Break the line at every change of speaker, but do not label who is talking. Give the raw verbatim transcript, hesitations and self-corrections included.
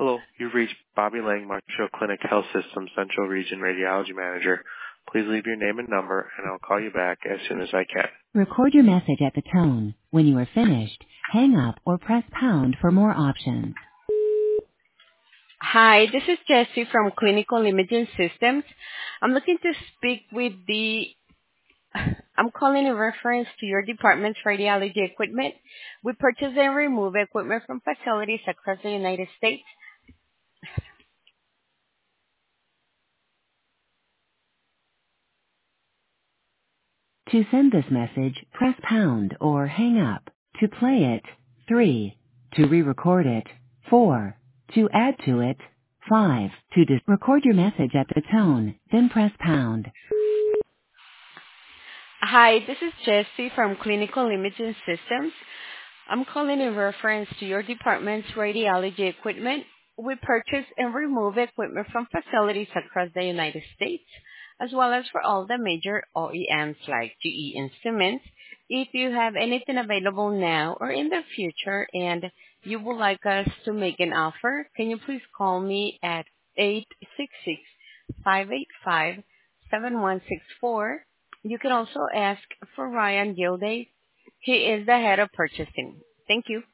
Hello, you've reached Bobby Lang, Marshall Clinic Health System Central Region Radiology Manager. Please leave your name and number, and I'll call you back as soon as I can.
Record your message at the tone. When you are finished, hang up or press pound for more options.
Hi, this is Jessie from Clinical Imaging Systems. I'm looking to speak with the, I'm calling in reference to your department's radiology equipment. We purchase and remove equipment from facilities across the United States.
To send this message, press pound or hang up. To play it, three. To re-record it, four. To add to it, five. To dis- record your message at the tone, then press pound.
Hi, this is Jessie from Clinical Imaging Systems. I'm calling in reference to your department's radiology equipment. We purchase and remove equipment from facilities across the United States, as well as for all the major O E Ms like G E and Siemens. If you have anything available now or in the future and you would like us to make an offer, can you please call me at eight six six, five eight five, seven one six four. You can also ask for Ryan Gilday. He is the head of purchasing. Thank you.